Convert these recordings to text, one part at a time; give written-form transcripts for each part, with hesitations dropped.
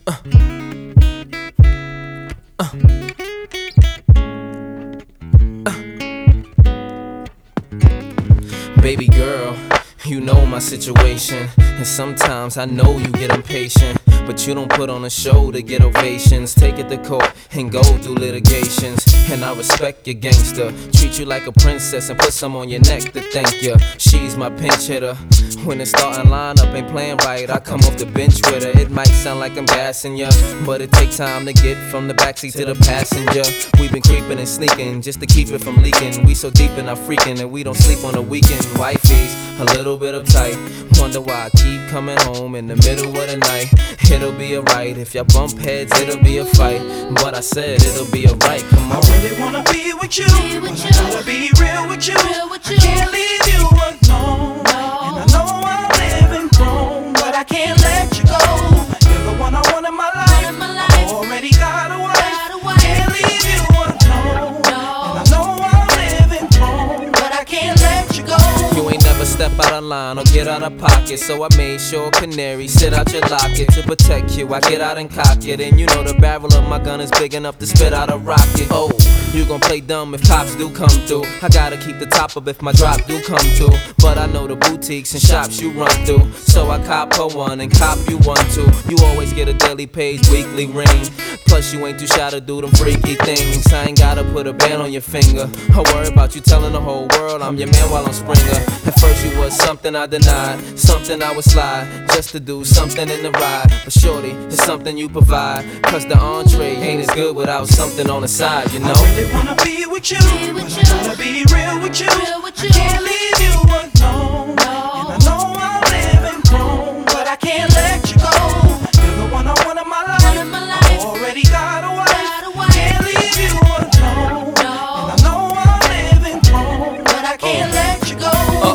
Baby girl, you know my situation, and sometimes I know you get impatient, but you don't put on a show to get ovations. Take it to court and go through litigations, and I respect your gangster. Treat you like a princess and put some on your neck to thank you. She's my pinch hitter. When the starting lineup ain't playing right, I come off the bench with her. It might sound like I'm gassing ya, but it takes time to get from the backseat to the passenger. We've been creeping and sneaking just to keep it from leaking. We so deep in our freaking and we don't sleep on the weekend. Wifey's a little bit uptight. Wonder why I keep coming home in the middle of the night. It'll be alright. If y'all bump heads, it'll be a fight. But I said it'll be alright. Come on. I really wanna be with you. But I gotta be real with you. I can't leave you alone. And I know I'm living grown, but I can't let you go. You're the one I want in my life. I already got a wife. Can't leave you alone. And I know I'm living grown, but I can't let you go. You ain't never step out of line or get out of pocket, so I made sure canary sit out your locket to protect you. I get out and cock it, and you know the barrel of my gun is big enough to spit out a rocket. Oh, you gon' play dumb if cops do come through. I gotta keep the top up if my drop do come through. But I know the boutiques and shops you run through, so I cop her one and cop you one too. You always get a daily page, weekly ring. Plus you ain't too shy to do them freaky things. I ain't gotta put a band on your finger. I worry about you telling the whole world I'm your man while I'm Springer. At first you was something I denied, something I would slide just to do something in the ride. But shorty, it's something you provide, cause the entree ain't as good without something on the side, you know. I really wanna be with you, but I gotta be real with you. I can't leave you alone. And I know I'm living grown, but I can't let you go. You're the one I want in my life. I already got a wife. Can't leave you alone. And I know I'm living grown, but I can't let you go.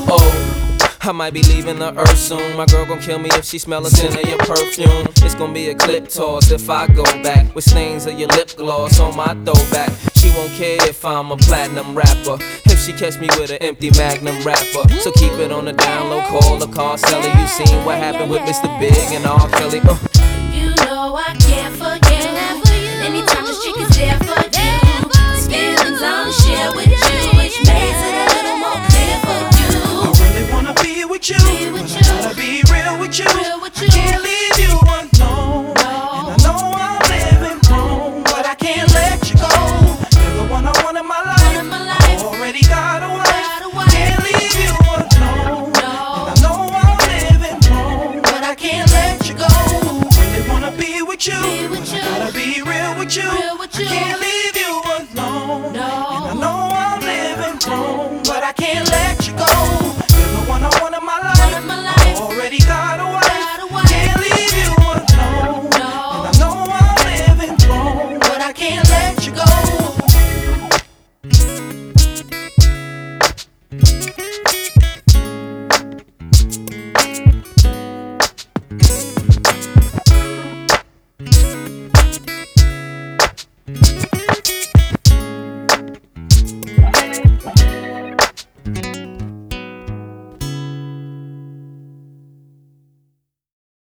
I might be leaving the earth soon. My girl gon' kill me if she smell a scent of your perfume. It's gon' be a clip toss if I go back with stains of your lip gloss on my throwback. She won't care if I'm a platinum rapper, if she catch me with an empty Magnum wrapper. So keep it on the down low, call the car seller. You seen what happened with Mr. Big and R. Kelly. You know